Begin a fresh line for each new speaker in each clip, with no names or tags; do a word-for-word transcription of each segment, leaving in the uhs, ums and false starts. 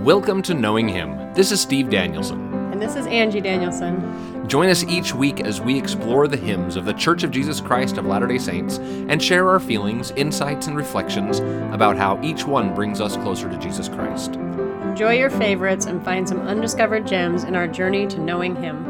Welcome to Knowing Him. This is Steve Danielson.
And this is Angie Danielson.
Join us each week as we explore the hymns of the Church of Jesus Christ of Latter-day Saints and share our feelings, insights, and reflections about how each one brings us closer to Jesus Christ.
Enjoy your favorites and find some undiscovered gems in our journey to knowing Him.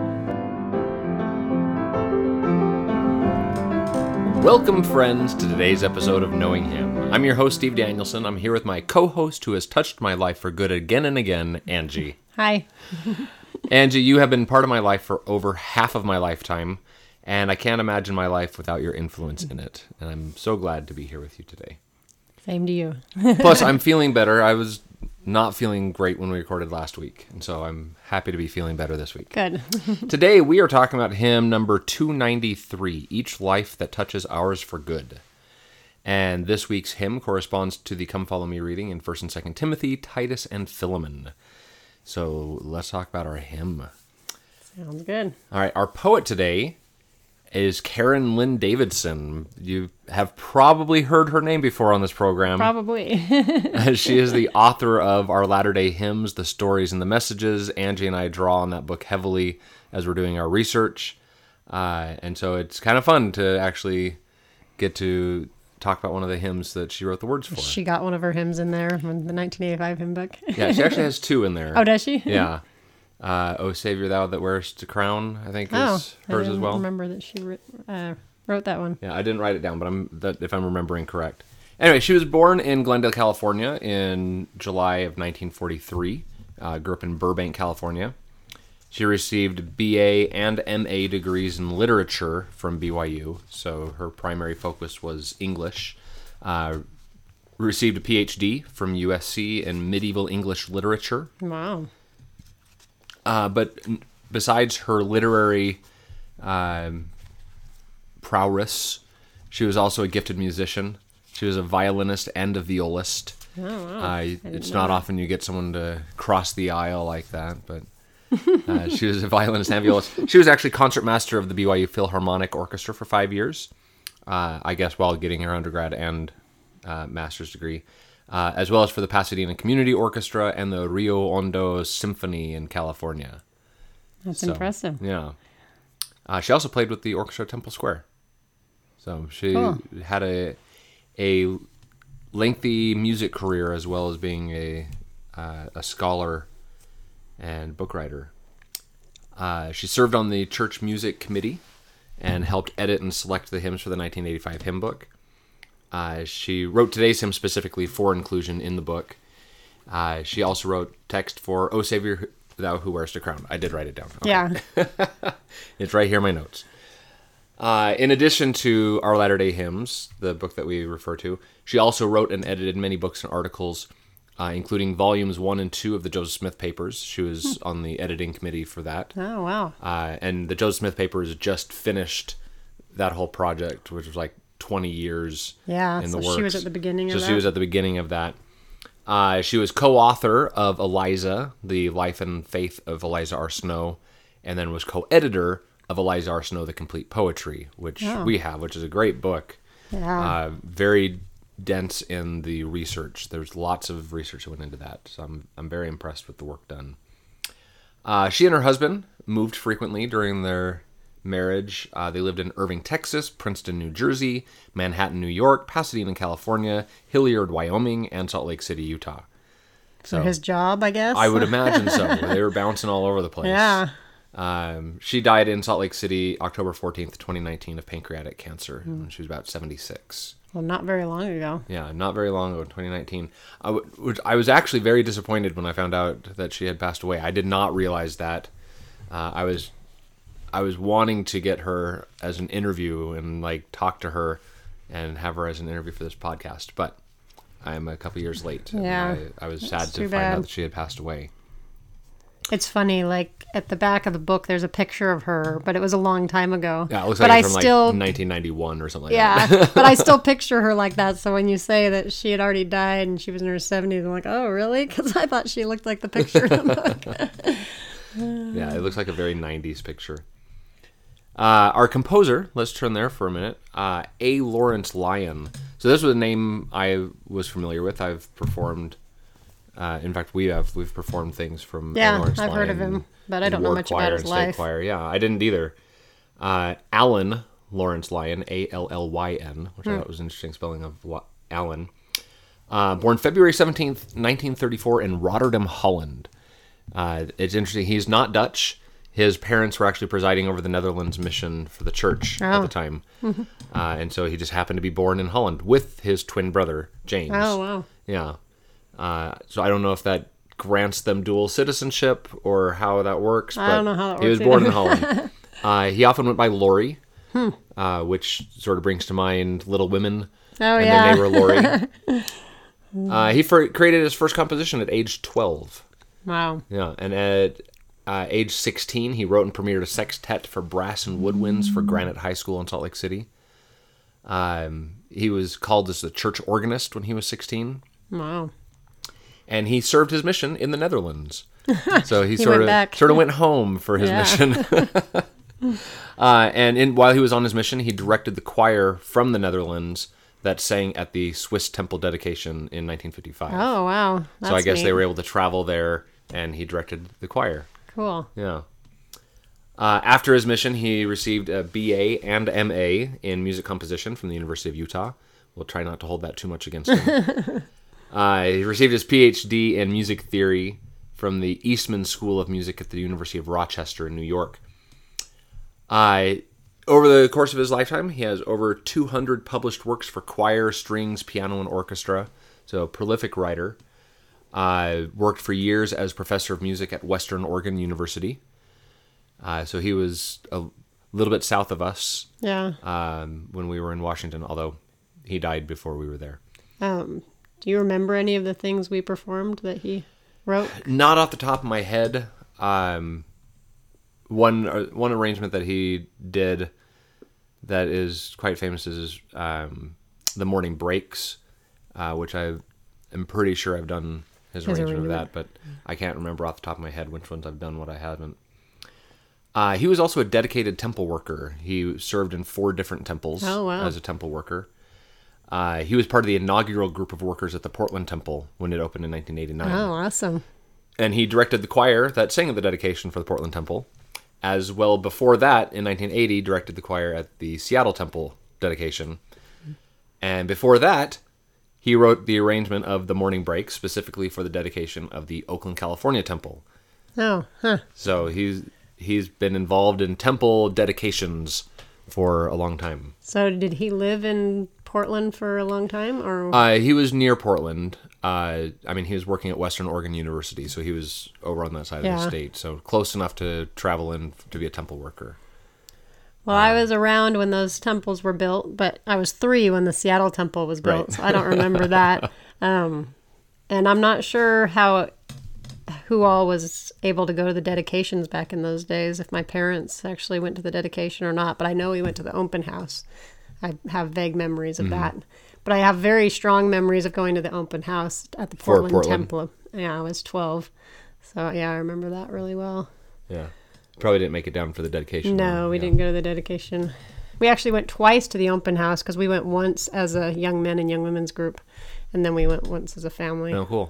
Welcome, friends, to today's episode of Knowing Him. I'm your host, Steve Danielson. I'm here with my co-host who has touched my life for good again and again, Angie.
Hi.
Angie, you have been part of my life for over half of my lifetime, and I can't imagine my life without your influence in it. And I'm so glad to be here with you today.
Same to you.
Plus, I'm feeling better. I was not feeling great when we recorded last week, and so I'm happy to be feeling better this week.
Good.
Today, we are talking about hymn number two ninety-three, Each Life That Touches Ours for Good. And this week's hymn corresponds to the Come Follow Me reading in First and Second Timothy, Titus, and Philemon. So let's talk about our hymn.
Sounds good.
All right, our poet today is Karen Lynn Davidson. You have probably heard her name before on this program.
Probably.
She is the author of our Latter-day Hymns, The Stories and the Messages. Angie and I draw on that book heavily as we're doing our research. Uh, and so it's kind of fun to actually get to talk about one of the hymns that she wrote the words for.
She got one of her hymns in there from the nineteen eighty-five hymn book.
Yeah, she actually has two in there.
Oh, does she?
Yeah. Uh, O Savior, Thou That Wearest a Crown, I think
Oh,
is hers
I
as well.
I remember that she wrote, uh, wrote that one.
Yeah, I didn't write it down, but I'm that if I'm remembering correct. Anyway, she was born in Glendale, California in July of nineteen forty-three. Uh, grew up in Burbank, California. She received B A and M A degrees in literature from B Y U, so her primary focus was English. Uh, received a P H D from U S C in medieval English literature.
Wow.
Uh, but besides her literary um, prowess, she was also a gifted musician. She was a violinist and a violist.
Oh, wow.
Uh, it's not
that.
often you get someone to cross the aisle like that, but uh, she was a violinist and violist. She was actually concertmaster of the B Y U Philharmonic Orchestra for five years, uh, I guess while getting her undergrad and uh, master's degree. Uh, as well as for the Pasadena Community Orchestra and the Rio Hondo Symphony in California.
That's
So,
impressive.
Yeah. Uh, she also played with the orchestra at Temple Square. So she
Cool.
had a a lengthy music career as well as being a uh, a scholar and book writer. Uh, she served on the church music committee and helped edit and select the hymns for the nineteen eighty-five hymn book. Uh, she wrote today's hymn specifically for inclusion in the book. Uh, she also wrote text for O Savior, Thou Who Wearest a Crown. I did write it down. Okay.
Yeah.
It's right here in my notes. Uh, in addition to Our Latter-day Hymns, the book that we refer to, she also wrote and edited many books and articles, uh, including volumes one and two of the Joseph Smith Papers. She was on the editing committee for that.
Oh, wow.
Uh, and the Joseph Smith Papers just finished that whole project, which was like twenty years
Yeah,
in
so
the works.
she was at the beginning
so
of that.
she was at the beginning of that. Uh, she was co-author of Eliza, the Life and Faith of Eliza R. Snow, and then was co-editor of Eliza R. Snow, The Complete Poetry, which
Oh.
we have, which is a great book.
Yeah.
Uh, very dense in the research. There's lots of research that went into that, so I'm I'm very impressed with the work done. Uh, she and her husband moved frequently during their marriage. Uh, they lived in Irving, Texas, Princeton, New Jersey, Manhattan, New York, Pasadena, California, Hilliard, Wyoming, and Salt Lake City, Utah.
For his job, I guess?
I would imagine so. They were bouncing all over the place.
Yeah.
Um, she died in Salt Lake City, October fourteenth, twenty nineteen, of pancreatic cancer when she was about seventy-six.
Well, not very long ago.
Yeah, not very long ago, twenty nineteen. I, w- which I was actually very disappointed when I found out that she had passed away. I did not realize that. Uh, I was I was wanting to get her as an interview and like talk to her and have her as an interview for this podcast, but I'm a couple years late. and
Yeah,
I, I was sad
that's
to
too
find
bad.
out that she had passed away.
It's funny, like at the back of the book, there's a picture of her, but it was a long time ago.
Yeah, it looks
but
like
I
it's from
still,
like nineteen ninety-one or something like
yeah,
that.
but I still picture her like that. So when you say that she had already died and she was in her seventies, I'm like, oh, really? Because I thought she looked like the picture in the book.
Yeah, it looks like a very nineties picture. Uh, our composer, let's turn there for a minute, uh, A. Lawrence Lyon. So this was a name I was familiar with. I've performed Uh, in fact, we have we've performed things from
Yeah,
A. Lawrence
I've heard of
Lyon
him, but I
and
don't know
Ward
much about
Choir
his
and State
life.
Choir. Yeah, I didn't either. Uh, Alan Lawrence Lyon, A L L Y N, which
Hmm.
I thought was an interesting spelling of Wa- Alan. Uh, born February seventeenth, nineteen thirty-four in Rotterdam, Holland. Uh, it's interesting. He's not Dutch. His parents were actually presiding over the Netherlands mission for the church at
Oh.
the time. uh, and so he just happened to be born in Holland with his twin brother, James.
Oh, wow.
Yeah. Uh, so I don't know if that grants them dual citizenship or how that works.
I
but
don't know how that
He was
works
born in
either.
Holland. Uh, he often went by Laurie,
Hmm.
uh, which sort of brings to mind Little Women
Oh,
and
yeah.
their neighbor Laurie. uh, he fir- created his first composition at age twelve.
Wow.
Yeah, and at uh, age sixteen, he wrote and premiered a sextet for brass and woodwinds for Granite High School in Salt Lake City. Um, he was called as the church organist when he was sixteen,
Wow.
and he served his mission in the Netherlands. So he,
He
sort
went
of
back.
sort of went home for his
Yeah.
mission. uh, and in, while he was on his mission, he directed the choir from the Netherlands that sang at the Swiss Temple dedication in nineteen fifty-five.
Oh, wow. That's
so I guess
neat.
they were able to travel there, and he directed the choir.
Cool.
Yeah. Uh, after his mission, he received a B A and M A in music composition from the University of Utah. We'll try not to hold that too much against him. uh, he received his P H D in music theory from the Eastman School of Music at the University of Rochester in New York. Uh, over the course of his lifetime, he has over two hundred published works for choir, strings, piano, and orchestra. So, a prolific writer. Uh, worked for years as professor of music at Western Oregon University. Uh, so he was a little bit south of us
Yeah.
um, when we were in Washington, although he died before we were there.
Um, do you remember any of the things we performed that he wrote?
Not off the top of my head. Um, one uh, one arrangement that he did that is quite famous is um, The Morning Breaks, uh, which I am pretty sure I've done his,
His
arrangement of
arrangement.
that, but I can't remember off the top of my head which ones I've done, what I haven't. Uh, he was also a dedicated temple worker. He served in four different temples
Oh, wow.
as a temple worker. Uh, he was part of the inaugural group of workers at the Portland Temple when it opened in nineteen eighty-nine.
Oh, awesome.
And he directed the choir that sang at the dedication for the Portland Temple. As well, before that, in nineteen eighty, directed the choir at the Seattle Temple dedication. And before that, he wrote the arrangement of The Morning Break specifically for the dedication of the Oakland, California Temple.
Oh, huh.
So he's he's been involved in temple dedications for a long time.
So did he live in Portland for a long time, or?
Uh, he was near Portland. Uh, I mean, he was working at Western Oregon University, so he was over on that side of the
Yeah.
state. So close enough to travel in to be a temple worker.
Well, I was around when those temples were built, but I was three when the Seattle Temple was built,
Right.
so I don't remember that. Um, and I'm not sure how who all was able to go to the dedications back in those days, if my parents actually went to the dedication or not, but I know we went to the open house. I have vague memories of
Mm-hmm.
that. But I have very strong memories of going to the open house at the
For
Portland,
Portland.
Temple. Yeah, I was twelve. So, yeah, I remember that really well.
Yeah. Probably didn't make it down for the dedication.
No,
though.
we
Yeah.
didn't go to the dedication. We actually went twice to the open house because we went once as a young men and young women's group, and then we went once as a family.
Oh, cool.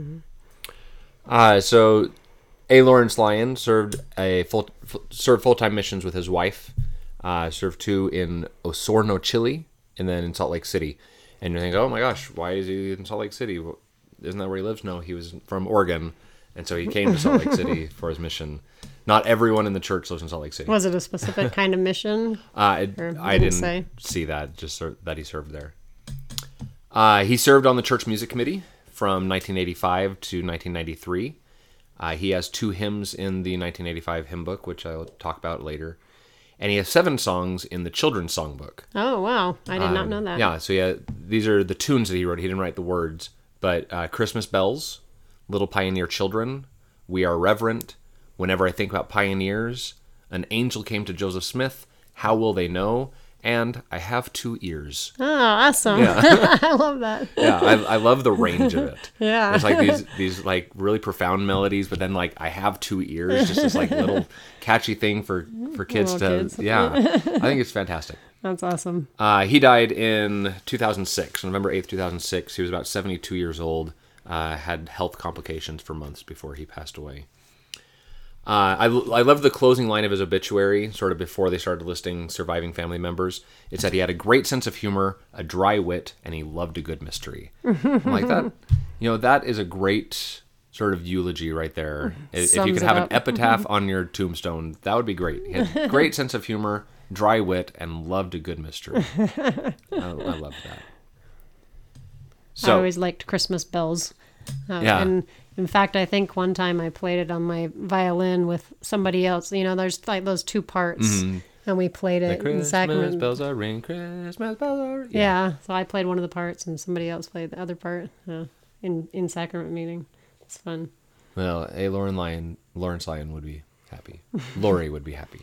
Uh, so, A. Lawrence Lyon served a full f- served full time missions with his wife. Uh, served two in Osorno, Chile, and then in Salt Lake City. And you think, oh my gosh, why is he in Salt Lake City? Well, isn't that where he lives? No, he was from Oregon, and so he came to Salt Lake City for his mission. Not everyone in the church lives in Salt Lake City.
Was it a specific kind of mission?
Uh, it,
Or
I
didn't
didn't
say?
see that, just ser- that he served there. Uh, he served on the church music committee from nineteen eighty-five to nineteen ninety-three. Uh, he has two hymns in the nineteen eighty-five hymn book, which I'll talk about later. And he has seven songs in the children's songbook.
Oh, wow. I did not
Um,
know that.
Yeah, so yeah, these are the tunes that he wrote. He didn't write the words. But uh, Christmas Bells, Little Pioneer Children, We Are Reverent, Whenever I Think About Pioneers, An Angel Came to Joseph Smith, How Will They Know, and I Have Two Ears.
Oh, awesome.
Yeah.
I love that.
Yeah, I, I love the range of it.
Yeah.
It's like these these like really profound melodies, but then like I Have Two Ears, just this like little catchy thing for, for kids to,
Little kids.
yeah. I think it's fantastic.
That's awesome.
Uh, he died in two thousand six, November eighth, two thousand six. He was about seventy-two years old uh, had health complications for months before he passed away. Uh, I, I love the closing line of his obituary, sort of before they started listing surviving family members. It said he had a great sense of humor, a dry wit, and he loved a good mystery. I'm like that. You know, that is a great sort of eulogy right there. If
Sums
you could
it
have
up.
an epitaph on your tombstone, that would be great. He had great sense of humor, dry wit, and loved a good mystery. I, I love that.
I always liked Christmas bells. Uh,
Yeah.
And in fact, I think one time I played it on my violin with somebody else. You know, there's like those two parts, and we played it in
Christmas
Sacrament.
bells are ring, Christmas bells are...
Yeah. So I played one of the parts, and somebody else played the other part uh, in in Sacrament meeting. It's fun.
Well, a Lauren Lyon, Lawrence Lyon would be happy. Lori would be happy.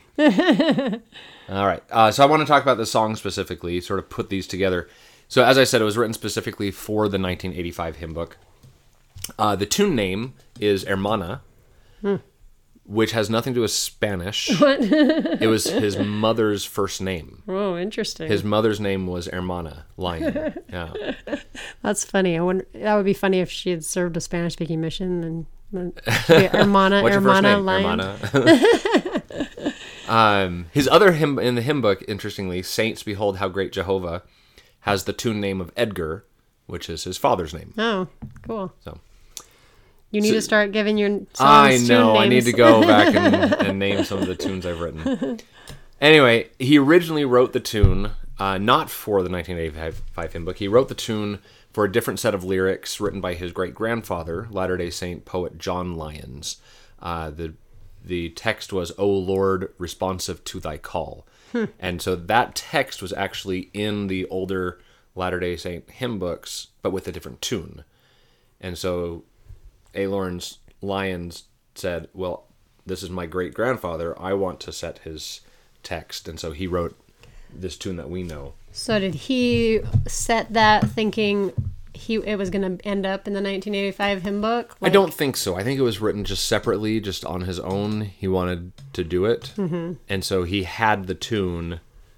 All right. Uh, so I want to talk about the song specifically, sort of put these together. So as I said, it was written specifically for the nineteen eighty-five hymn book. Uh, the tune name is Hermana, hmm. which has nothing to do with Spanish.
What?
It was his mother's first name.
Oh, interesting.
His mother's name was Hermana Lyon. Yeah.
That's funny. I wonder, that would be funny if she had served a Spanish-speaking mission and then she'd be Hermana,
What's your first
Hermana
name?
Lion.
Hermana. um, his other hymn in the hymn book, interestingly, Saints Behold How Great Jehovah, has the tune name of Edgar, which is his father's name.
Oh, cool.
So
you need
so,
to start giving your songs
I know.
tune
I need
names.
to go back and, and name some of the tunes I've written. Anyway, he originally wrote the tune uh, not for the nineteen eighty-five hymn book. He wrote the tune for a different set of lyrics written by his great-grandfather, Latter-day Saint poet John Lyons. Uh, the the text was, "O Lord, responsive to thy call." Hmm. And so that text was actually in the older Latter-day Saint hymn books, but with a different tune. And so A. Lawrence Lyons said, well, this is my great-grandfather. I want to set his text. And so he wrote this tune that we know.
So did he set that thinking he it was going to end up in the nineteen eighty-five hymn book?
I don't think so. I think it was written just separately, just on his own. He wanted to do it. Mm-hmm. And so he had the tune,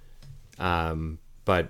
um, but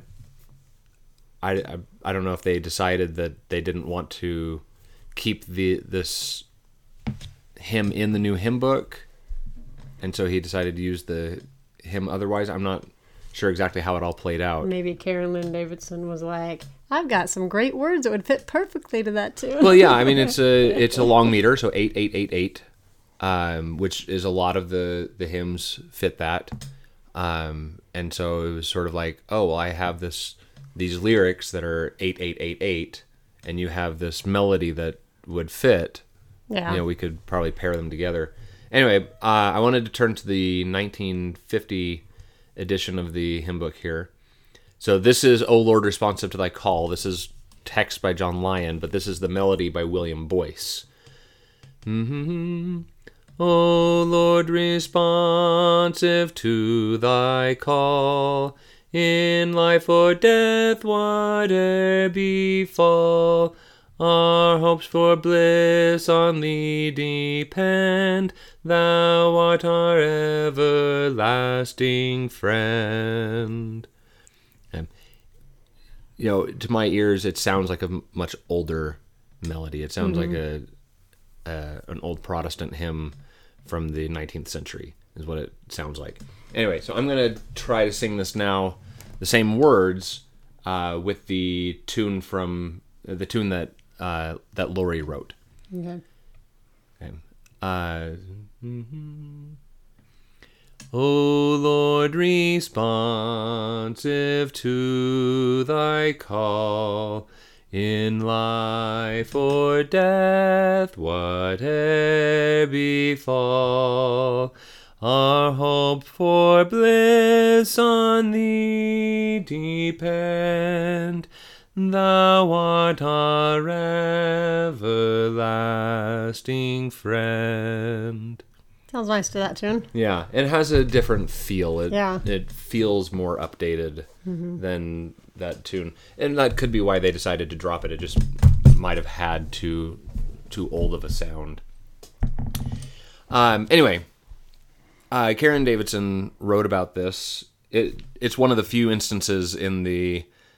I, I, I don't know if they decided that they didn't want to keep the this hymn in the new hymn book, and so he decided to use the hymn otherwise. I'm not sure exactly how it all played out.
Maybe Karen Lynn Davidson was like, I've got some great words that would fit perfectly to that tune.
Well, yeah, I mean it's a it's a long meter, so eight eight eight eight, um, which is a lot of the the hymns fit that, um, and so it was sort of like, oh, well, I have this these lyrics that are eight eight eight eight, and you have this melody that would fit.
Yeah,
you know, we could probably pair them together. Anyway, uh, I wanted to turn to the nineteen fifty edition of the hymn book here. So this is "O Lord, responsive to thy call." This is text by John Lyon, but this is the melody by William Boyce. Mm-hmm. O Lord, responsive to thy call, in life or death, whate'er befall, our hopes for bliss on thee depend. Thou art our everlasting friend. And, you know, to my ears, it sounds like a much older melody. It sounds mm-hmm. like a, a an old Protestant hymn from the nineteenth century, is what it sounds like. Anyway, so I'm going to try to sing this now, the same words, uh, with the tune from the tune that uh, that Lori wrote.
Okay.
Okay. Uh, mm-hmm. O Lord, responsive to thy call, in life or death, whate'er befall, our hope for bliss on thee depend. Thou art our everlasting friend.
Sounds nice to that tune.
Yeah, it has a different feel. It,
yeah.
It feels more updated
mm-hmm.
than that tune. And that could be why they decided to drop it. It just might have had too, too old of a sound. Um. Anyway, uh, Karen Davidson wrote about this. It It's one of the few instances in the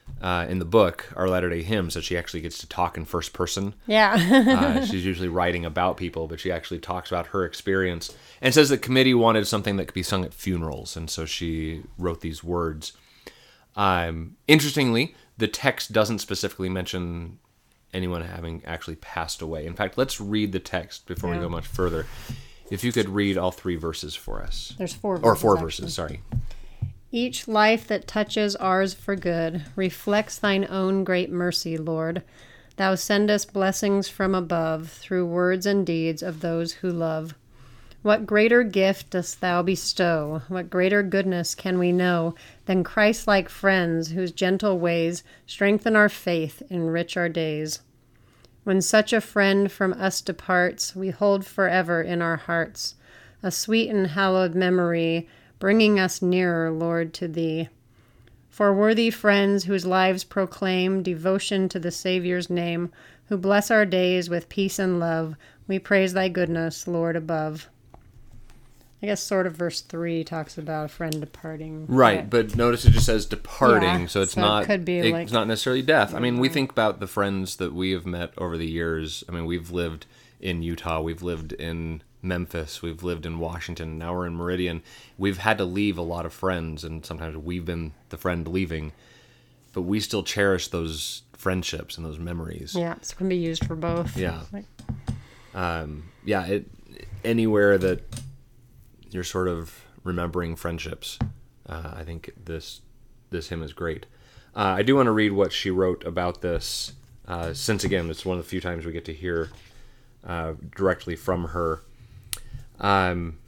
uh, in the book, Our Latter-day Hymns, that she actually gets to talk in first person.
Yeah.
uh, she's usually writing about people, but she actually talks about her experience and says the committee wanted something that could be sung at funerals, and so she wrote these words. Um, interestingly, the text doesn't specifically mention anyone having actually passed away. In fact, let's read the text before
Yeah.
we go much further. If you could read all three verses for us.
There's four verses.
Or four
actually.
verses, sorry.
Each life that touches ours for good reflects thine own great mercy, Lord. Thou sendest blessings from above through words and deeds of those who love. What greater gift dost thou bestow? What greater goodness can we know than Christ-like friends whose gentle ways strengthen our faith, enrich our days? When such a friend from us departs, we hold forever in our hearts a sweet and hallowed memory, bringing us nearer, Lord, to Thee. For worthy friends whose lives proclaim devotion to the Saviour's name, who bless our days with peace and love, we praise Thy goodness, Lord, above. I guess sort of verse three talks about a friend departing.
Right, but notice it just says departing,
Yeah,
so it's
so it
not
could be
it's
like-
not necessarily death. I mean, we think about the friends that we have met over the years. I mean, we've lived in Utah, we've lived in Memphis, we've lived in Washington, now we're in Meridian. We've had to leave a lot of friends, and sometimes we've been the friend leaving, but we still cherish those friendships and those memories.
Yeah, it's going to be used for both.
Yeah.
Like,
Um, yeah, it anywhere that you're sort of remembering friendships, uh, I think this this hymn is great. Uh, I do want to read what she wrote about this, uh, since again it's one of the few times we get to hear uh, directly from her. Um,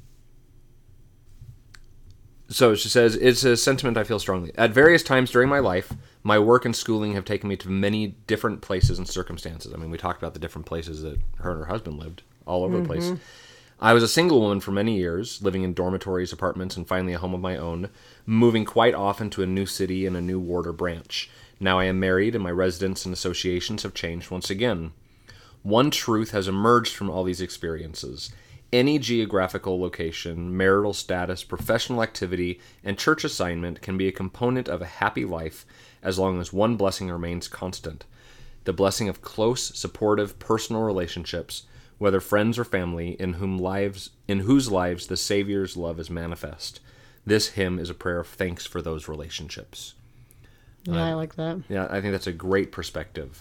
so she says, it's a sentiment I feel strongly. At various times during my life, my work and schooling have taken me to many different places and circumstances. I mean, we talked about the different places that her and her husband lived, all over the place. I was a single woman for many years, living in dormitories, apartments, and finally a home of my own, moving quite often to a new city and a new ward or branch. Now I am married, and my residence and associations have changed once again. One truth has emerged from all these experiences. Any geographical location, marital status, professional activity, and church assignment can be a component of a happy life as long as one blessing remains constant. The blessing of close, supportive, personal relationships, whether friends or family, in whom lives in whose lives the Savior's love is manifest. This hymn is a prayer of thanks for those relationships.
yeah, I like that.
Yeah, I think that's a great perspective.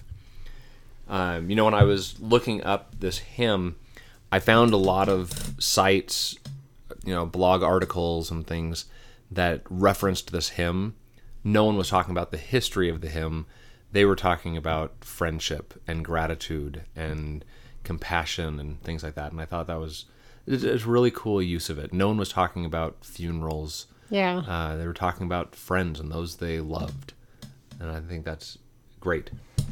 Um, you know, when I was looking up this hymn, I found a lot of sites, you know, blog articles and things that referenced this hymn. No one was talking about the history of the hymn. They were talking about friendship and gratitude and compassion and things like that. And I thought that was it was really cool use of it. No one was talking about funerals.
Yeah.
Uh, they were talking about friends and those they loved. And I think that's great.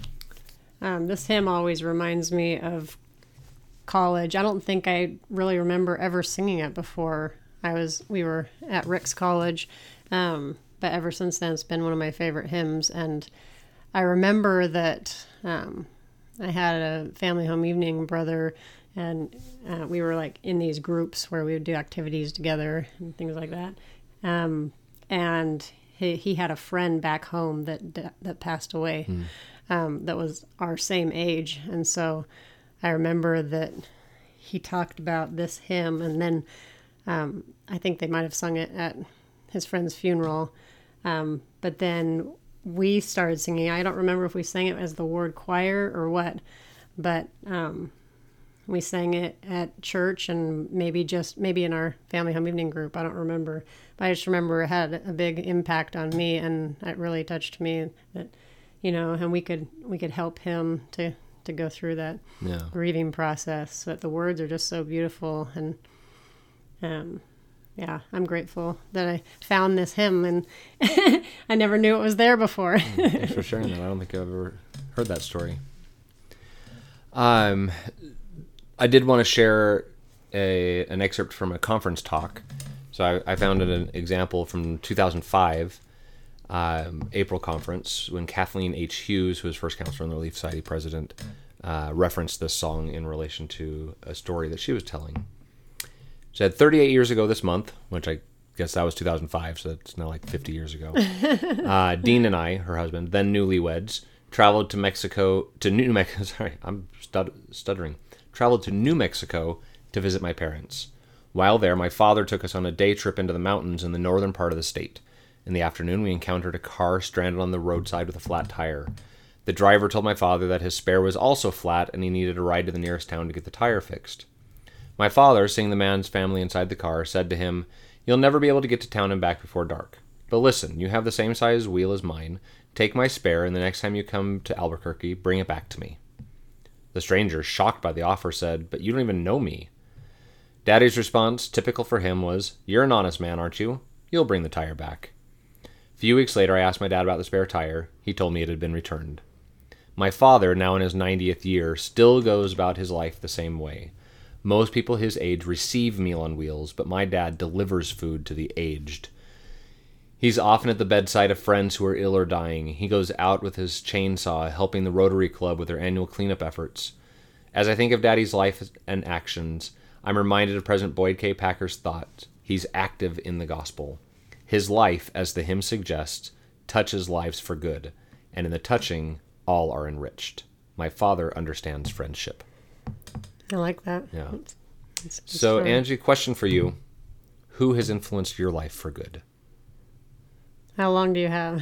Um, this hymn always reminds me of college. I don't think I really remember ever singing it before. I was we were at Rick's College, um, but ever since then it's been one of my favorite hymns. And I remember that um, I had a family home evening brother, and uh, we were like in these groups where we would do activities together and things like that. Um, and he, he had a friend back home that that passed away. Mm. Um, that was our same age. And so I remember that he talked about this hymn, and then um, I think they might have sung it at his friend's funeral. Um, but then we started singing. I don't remember if we sang it as the ward choir or what, but um, we sang it at church and maybe just maybe in our family home evening group. I don't remember. But I just remember it had a big impact on me, and it really touched me that, you know, and we could we could help him to, to go through that
yeah.
grieving process. But the words are just so beautiful, and um, yeah, I'm grateful that I found this hymn, and I never knew it was there before.
Thanks for sharing that. I don't think I've ever heard that story. Um, I did want to share a an excerpt from a conference talk. So I, I found an example from two thousand five. Um, April conference, when Kathleen H. Hughes, who was first counselor and the Relief Society president, uh, referenced this song in relation to a story that she was telling. She said, thirty-eight years ago this month, which I guess that was two thousand five, so that's now like fifty years ago. uh, Dean and I, her husband, then newlyweds, traveled to Mexico, to New Mexico, sorry, I'm stud- stuttering, traveled to New Mexico to visit my parents. While there, my father took us on a day trip into the mountains in the northern part of the state. In the afternoon, we encountered a car stranded on the roadside with a flat tire. The driver told my father that his spare was also flat and he needed a ride to the nearest town to get the tire fixed. My father, seeing the man's family inside the car, said to him, "You'll never be able to get to town and back before dark. But listen, you have the same size wheel as mine. Take my spare, and the next time you come to Albuquerque, bring it back to me." The stranger, shocked by the offer, said, "But you don't even know me." Daddy's response, typical for him, was, "You're an honest man, aren't you? You'll bring the tire back." A few weeks later, I asked my dad about the spare tire. He told me it had been returned. My father, now in his ninetieth year, still goes about his life the same way. Most people his age receive Meal on Wheels, but my dad delivers food to the aged. He's often at the bedside of friends who are ill or dying. He goes out with his chainsaw, helping the Rotary Club with their annual cleanup efforts. As I think of Daddy's life and actions, I'm reminded of President Boyd K. Packer's thought. He's active in the gospel. His life, as the hymn suggests, touches lives for good, and in the touching, all are enriched. My father understands friendship.
I like that.
Yeah.
It's, it's, it's
so,
fun.
Angie, question for you. Who has influenced your life for good?
How long do you have?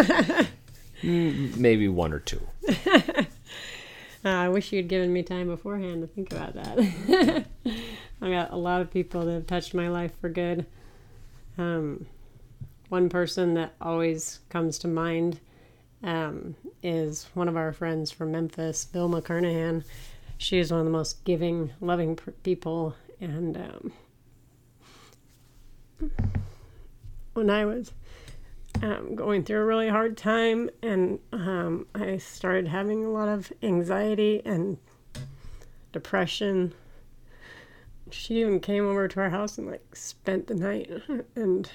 Maybe one or two.
uh, I wish you'd given me time beforehand to think about that. I got a lot of people that have touched my life for good. Um, one person that always comes to mind um, is one of our friends from Memphis, Bill McCarnahan. She is one of the most giving, loving pr- people. And um, when I was um, going through a really hard time and um, I started having a lot of anxiety and depression, she even came over to our house and like spent the night and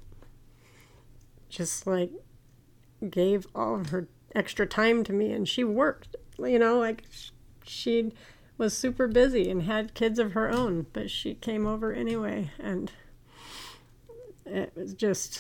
just like gave all of her extra time to me. And she worked, you know, like she was super busy and had kids of her own, but she came over anyway. And it was just,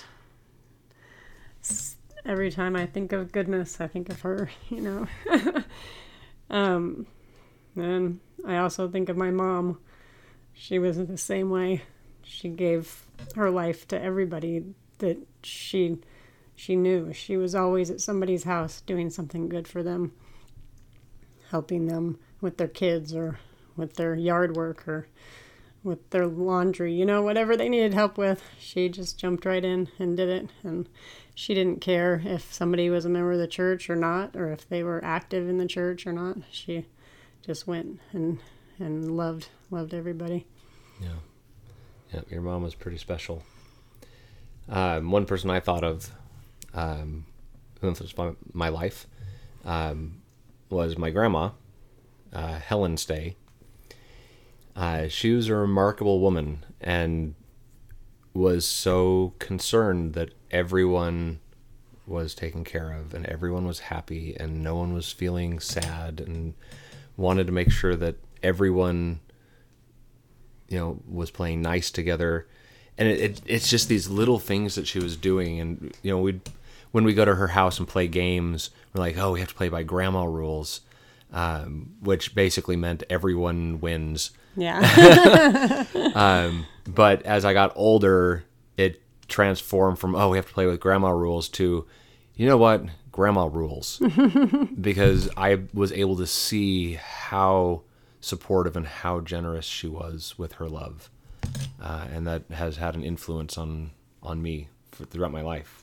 every time I think of goodness, I think of her, you know. um, and I also think of my mom. She was the same way. She gave her life to everybody that she she knew. She was always at somebody's house doing something good for them, helping them with their kids or with their yard work or with their laundry, you know, whatever they needed help with. She just jumped right in and did it. And she didn't care if somebody was a member of the church or not, or if they were active in the church or not. She just went and and loved loved everybody.
Yeah. Yeah, your mom was pretty special. Um, one person I thought of um, who influenced my, my life um, was my grandma, uh, Helen Stay. Uh, she was a remarkable woman and was so concerned that everyone was taken care of and everyone was happy and no one was feeling sad, and wanted to make sure that everyone, you know, was playing nice together. And it, it it's just these little things that she was doing. And, you know, we'd, when we go to her house and play games, we're like, oh, we have to play by grandma rules, um, which basically meant everyone wins.
Yeah.
um, but as I got older, it transformed from, oh, we have to play with grandma rules to, you know what, grandma rules. Because I was able to see how supportive and how generous she was with her love. Uh, and that has had an influence on, on me for, throughout my life.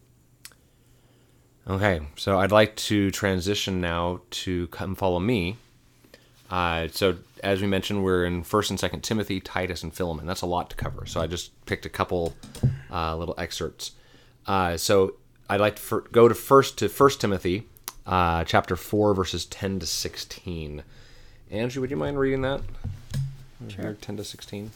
Okay, so I'd like to transition now to Come Follow Me. Uh, so as we mentioned, we're in First and Second Timothy, Titus, and Philemon. That's a lot to cover. So I just picked a couple uh, little excerpts. Uh, so I'd like to for, go to first to First Timothy, uh, chapter four, verses ten to sixteen. Angie, would you mind reading that?
Sure.
ten to sixteen.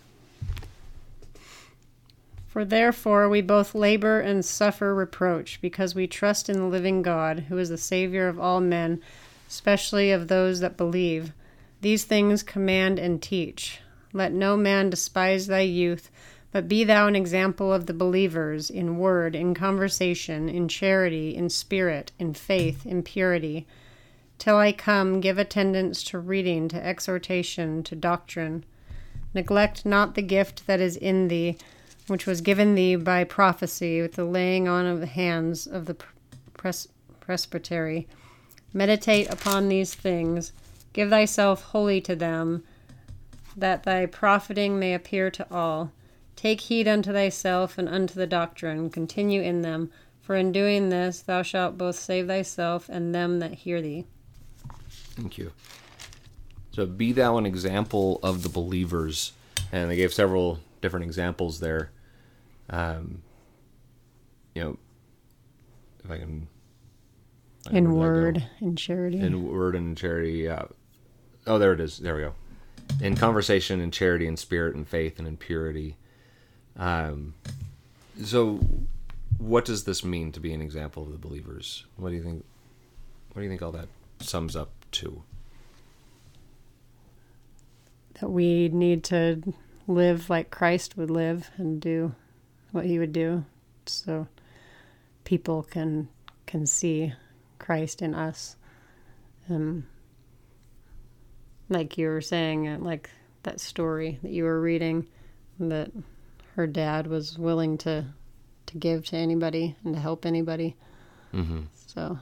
For therefore we both labor and suffer reproach, because we trust in the living God, who is the Savior of all men, especially of those that believe. These things command and teach. Let no man despise thy youth, But be thou an example of the believers in word, in conversation, in charity, in spirit, in faith, in purity. Till I come, give attendance to reading, to exhortation, to doctrine. Neglect not the gift that is in thee, which was given thee by prophecy with the laying on of the hands of the pres- presbytery. Meditate upon these things. Give thyself wholly to them, that thy profiting may appear to all. Take heed unto thyself and unto the doctrine. Continue in them, for in doing this thou shalt both save thyself and them that hear thee.
Thank you. So be thou an example of the believers. And they gave several different examples there. Um, you know, if I can...
In word, in charity.
In word and charity, yeah. Oh, there it is. There we go. In conversation, in charity, in spirit, in faith, and in purity. Um, so, what does this mean to be an example of the believers? What do you think? What do you think all that sums up to?
That we need to live like Christ would live and do what he would do, so people can can see Christ in us. Um, like you were saying, like that story that you were reading, that her dad was willing to to give to anybody and to help anybody. Mm-hmm. So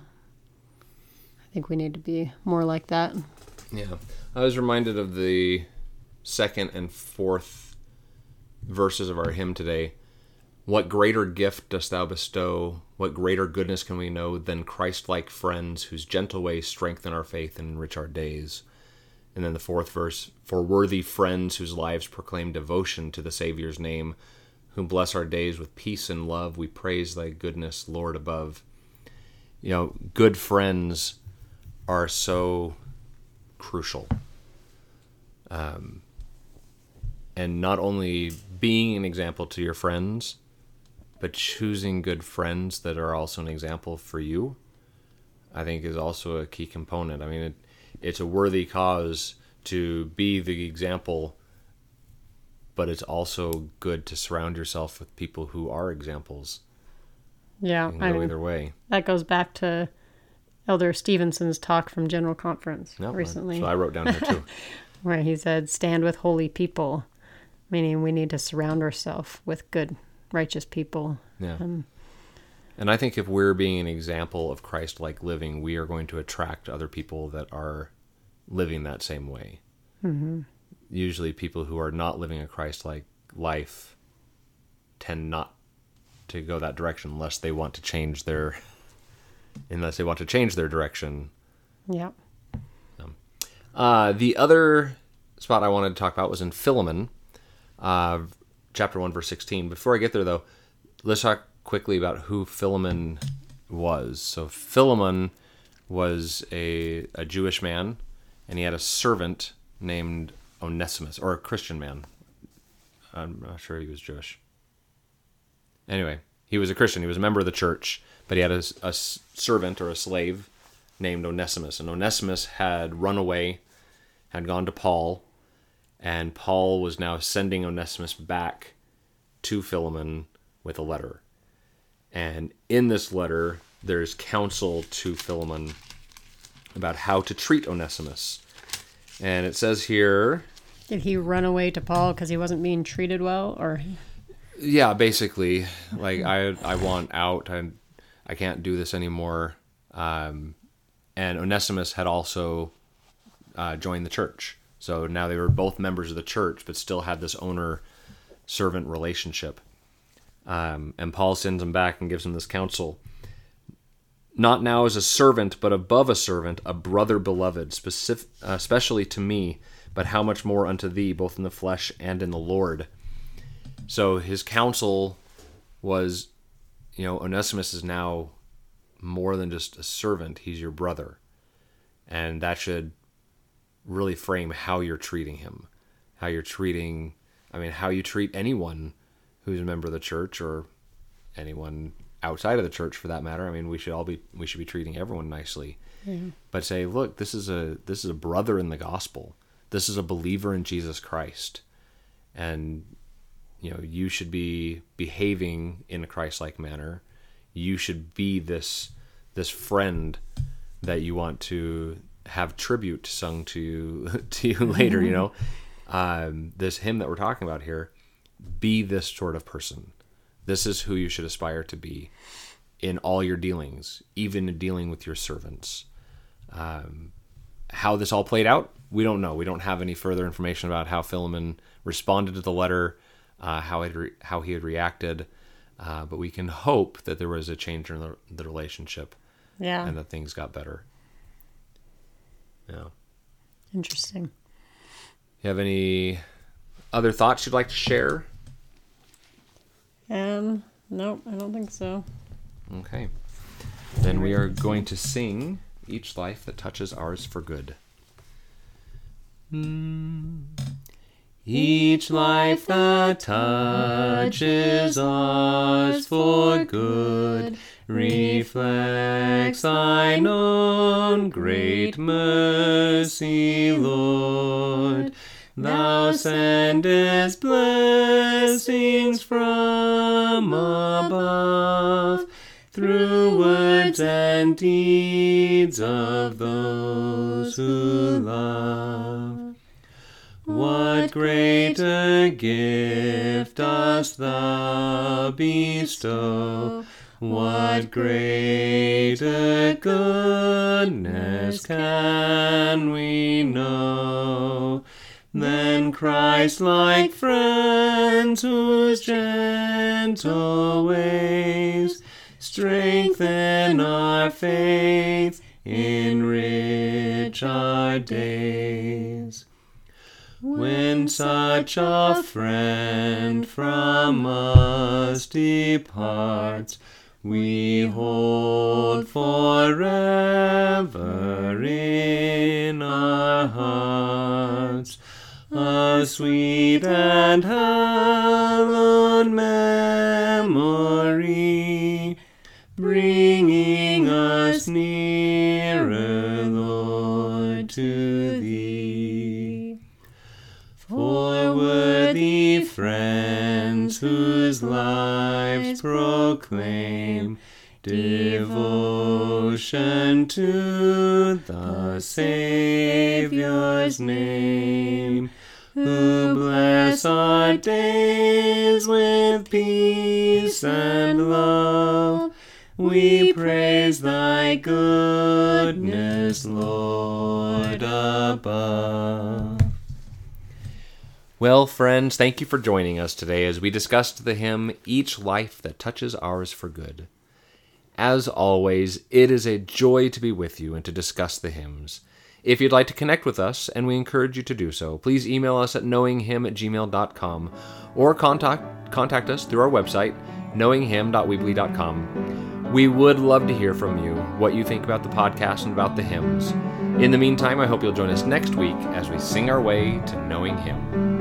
I think we need to be more like that.
Yeah. I was reminded of the second and fourth verses of our hymn today. What greater gift dost thou bestow? What greater goodness can we know than Christ-like friends whose gentle ways strengthen our faith and enrich our days? And then the fourth verse, for worthy friends whose lives proclaim devotion to the Savior's name, whom bless our days with peace and love, we praise thy goodness, Lord above. You know, good friends are so crucial. Um, and not only being an example to your friends, but choosing good friends that are also an example for you, I think is also a key component. I mean, it, it's a worthy cause to be the example, but it's also good to surround yourself with people who are examples.
Yeah,
you can go
I mean,
either way.
That goes back to Elder Stevenson's talk from General Conference
No,
recently.
So I wrote down here too.
Where he said, stand with holy people, meaning we need to surround ourselves with good, righteous people.
Yeah.
Um,
and I think if we're being an example of Christ-like living, we are going to attract other people that are living that same way. Mm-hmm. Usually people who are not living a Christ-like life tend not to go that direction unless they want to change their unless they want to change their direction.
Yeah.
Um, uh, the other spot I wanted to talk about was in Philemon, uh, chapter one, verse sixteen. Before I get there, though, let's talk quickly about who Philemon was. So Philemon was a, a Jewish man, and he had a servant named Onesimus, or a Christian man. I'm not sure he was Jewish. Anyway, he was a Christian. He was a member of the church, but he had a, a servant or a slave named Onesimus. And Onesimus had run away, had gone to Paul, and Paul was now sending Onesimus back to Philemon with a letter. And in this letter, there's counsel to Philemon about how to treat Onesimus. And it says here...
Did he run away to Paul because he wasn't being treated well, or...
Yeah, basically, like I, I want out. I, I can't do this anymore. Um, and Onesimus had also uh, joined the church, so now they were both members of the church, but still had this owner-servant relationship. Um, and Paul sends him back and gives him this counsel: not now as a servant, but above a servant, a brother beloved, specific, uh, especially to me, but how much more unto thee, both in the flesh and in the Lord. So his counsel was, you know, Onesimus is now more than just a servant. He's your brother. And that should really frame how you're treating him. How you're treating, I mean, how you treat anyone who's a member of the church, or anyone outside of the church for that matter. I mean, we should all be, we should be treating everyone nicely. Mm-hmm. But say, look, this is a, this is a brother in the gospel. This is a believer in Jesus Christ. And you know, you should be behaving in a Christ-like manner. You should be this this friend that you want to have tribute sung to you to you later. You know, um, this hymn that we're talking about here. Be this sort of person. This is who you should aspire to be in all your dealings, even in dealing with your servants. Um, how this all played out, we don't know. We don't have any further information about how Philemon responded to the letter, uh, how it re- how he had reacted. Uh, but we can hope that there was a change in the, the relationship,
yeah,
and that things got better. Yeah.
Interesting.
You have any other thoughts you'd like to share?
Um, nope, I don't think so.
Okay. Then we are going to sing Each Life That Touches Ours for Good. Mm. Each life that touches ours for good reflects thine own great mercy, Lord. Thou sendest blessings from above through words and deeds of those who love. What greater gift dost thou bestow? What greater goodness can we know than Christ-like friends whose gentle ways strengthen our faith, enrich our days? When such a friend from us departs, we hold forever in our hearts a sweet and hallowed memory, bringing us nearer, Lord, to Thee. For worthy friends whose lives proclaim devotion to the Saviour's name, who bless our days with peace and love, we praise Thy goodness, Lord, above. Well, friends, thank you for joining us today as we discussed the hymn, Each Life That Touches Ours for Good. As always, it is a joy to be with you and to discuss the hymns. If you'd like to connect with us, and we encourage you to do so, please email us at knowing him at gmail dot com or contact, contact us through our website, knowing him dot weebly dot com. We would love to hear from you, what you think about the podcast and about the hymns. In the meantime, I hope you'll join us next week as we sing our way to knowing Him.